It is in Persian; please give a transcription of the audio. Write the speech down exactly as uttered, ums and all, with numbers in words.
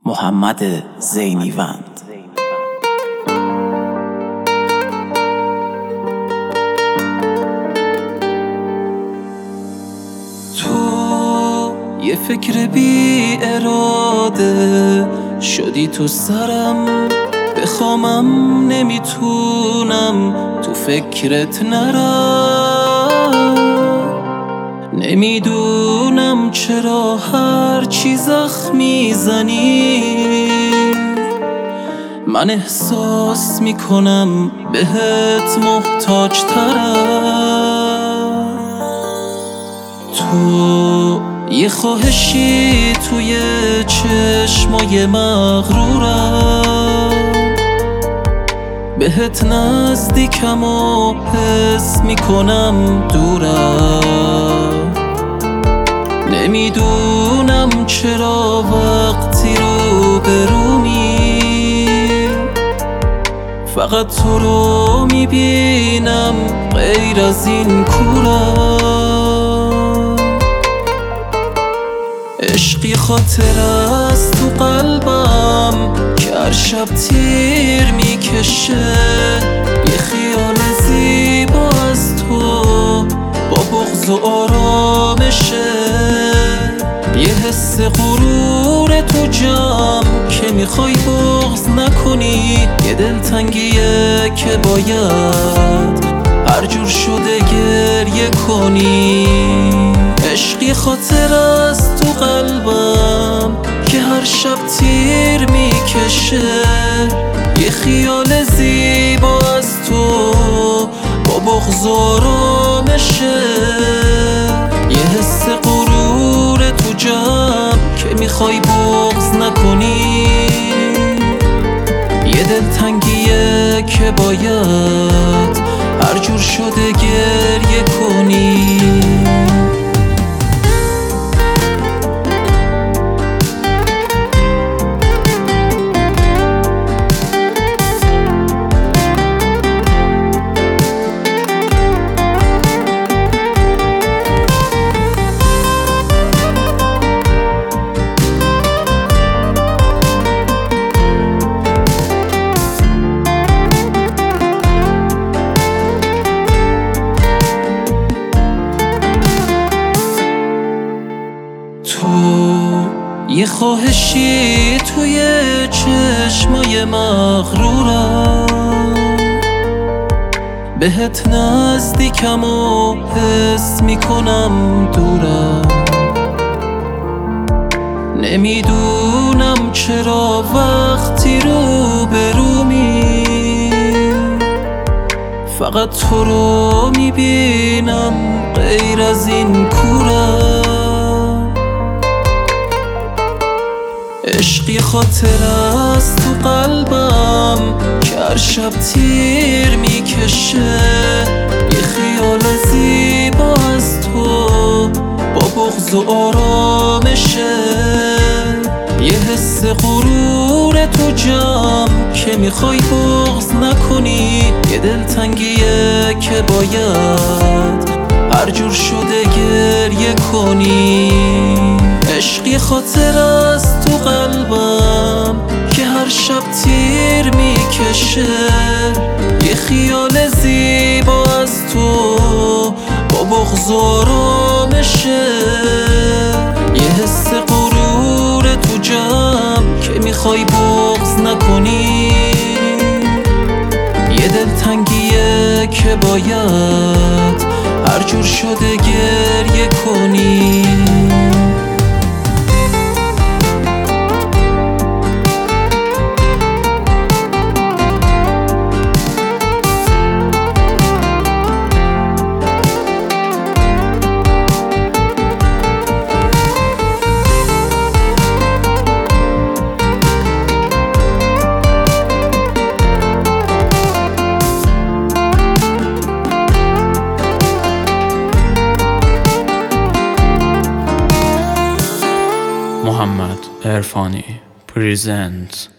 محمد زینیوند. تو یه فکر بی اراده شدی تو سرم، بخوامم نمیتونم تو فکرت نرم. نمیدونم چرا هر چی زخمی زنی من احساس میکنم بهت محتاج ترم. تو یه خواهشی توی چشمای مغرورم، بهت نزدیکم و حس میکنم دورم. نمیدونم چرا وقتی رو برومی فقط تو رو میبینم، غیر از این کورم. عشقی خاطر از تو قلبم که هر شب تیر میکشه، یه خیال زیبا از تو با بغض و آرامشه. یه حس غرور تو جمع که میخوای بغض نکنی، یه دلتنگیه که باید هر جور شده گریه کنی. عشقی خاطر از تو قلبم که هر شب تیر میکشه، یه خیال زیبا از تو با بغض و آرامشه. یه حس غرور تو جمع که میخوای بغض نکنی، یه دلتنگیه که باید هر جور شده گریه کنی. یه خواهشی توی چشمای مغرورم، بهت نزدیکم و حس میکنم دورم. نمیدونم چرا وقتی رو برومی فقط تو رو میبینم، غیر از این کورم. عشقی خاطر از تو قلبم که هر شب تیر میکشه، یه خیال زیبا از تو با بغض و آرامشه. یه حس غرور تو جمع که میخوای بغض نکنی، یه دلتنگیه که باید هر جور شده گریه کنی. عشقی خاطر از تو قلبم که هر شب تیر میکشه، یه خیال زیبا از تو با بغض و آرامشه. یه حس غرور تو جمع که میخوای بغض نکنی، یه دلتنگیه که باید هر جور شده گریه کنی. محمد عرفانی presents